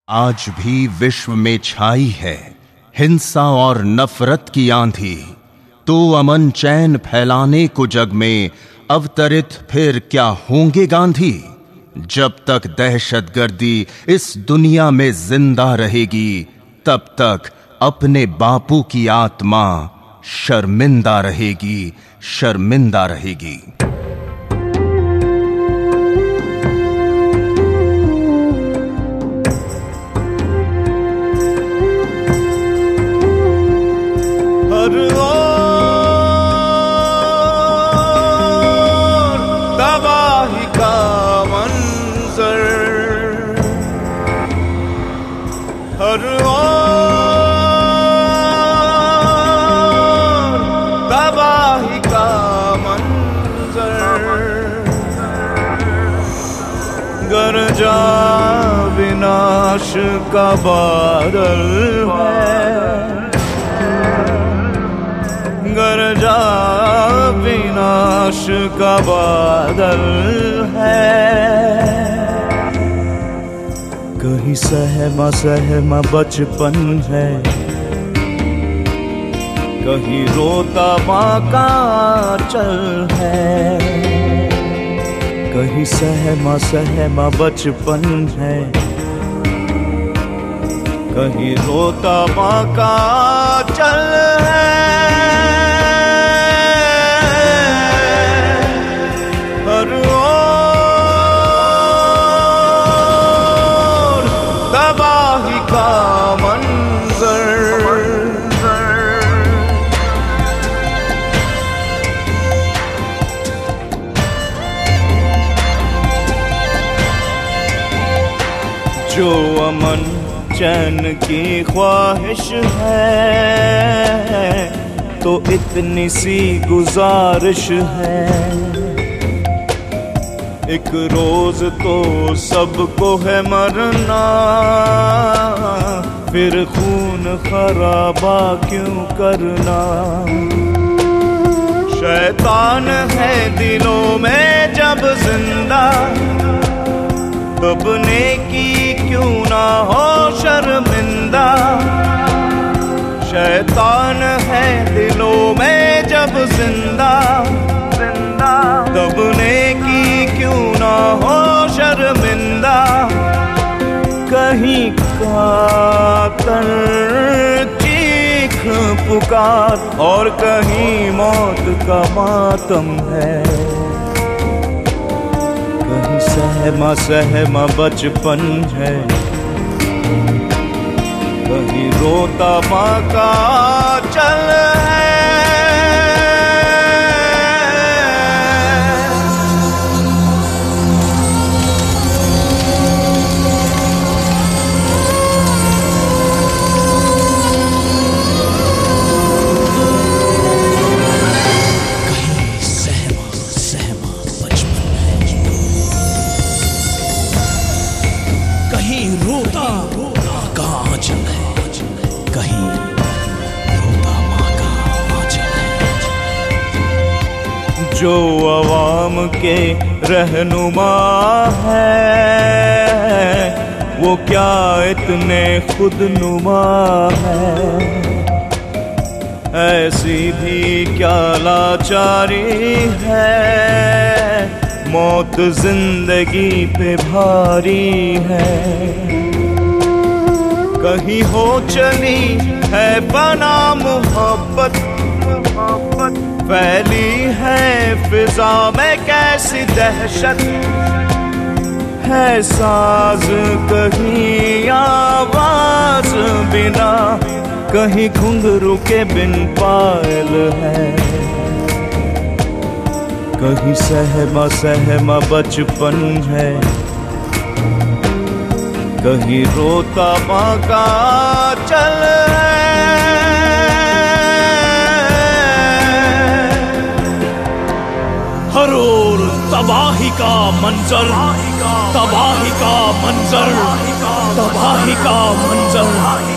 आज भी विश्व में छाई है हिंसा और नफरत की आंधी। तो अमन चैन फैलाने को जग में अवतरित फिर क्या होंगे गांधी। जब तक दहशतगर्दी इस दुनिया में जिंदा रहेगी, तब तक अपने बापू की आत्मा शर्मिंदा रहेगी, शर्मिंदा रहेगी। हर ओर तबाही का मंजर, हर ओर तबाही का मंजर। गरजा विनाश का बादल है, गरजा विनाश का बादल है। कहीं सहमा सहमा बचपन है, कहीं रोता माँ का आंचल है। कहीं सहमा सहमा बचपन है, कहीं रोता माँ का आंचल है। हर ओर तबाही का मंजर, जो अमन चैन की ख्वाहिश है, तो इतनी सी गुजारिश है। एक रोज तो सबको है मरना, फिर खून खराबा क्यों करना। शैतान है दिलों में जब जिंदा, तब नेकी क्यों ना हो शर्मिंदा। शैतान है दिलों में जब जिंदा, तब नेकी क्यों ना हो शर्मिंदा। कहीं कातर चीख पुकार, और कहीं मौत का मातम है। कहीं सहमा सहमा बचपन है, कहीं रोता माँ का आंचल है। कहीं रोता का आंचल है, कहीं रोता माँ का आंचल है। जो अवाम के रहनुमा है, वो क्या इतने खुदनुमा है। ऐसी भी क्या लाचारी है, मौत जिंदगी पे भारी है। कहीं हो चली है बना मोहब्बत, फैली है फिजा में कैसी दहशत। है साज कहीं आवाज बिना, कहीं घुंघरू के बिन पायल है। कहीं सहमा सहमा बचपन है, कहीं रोता माँ का आंचल है। हर ओर तबाही का मंजर, तबाही का मंजर, तबाही का मंजर।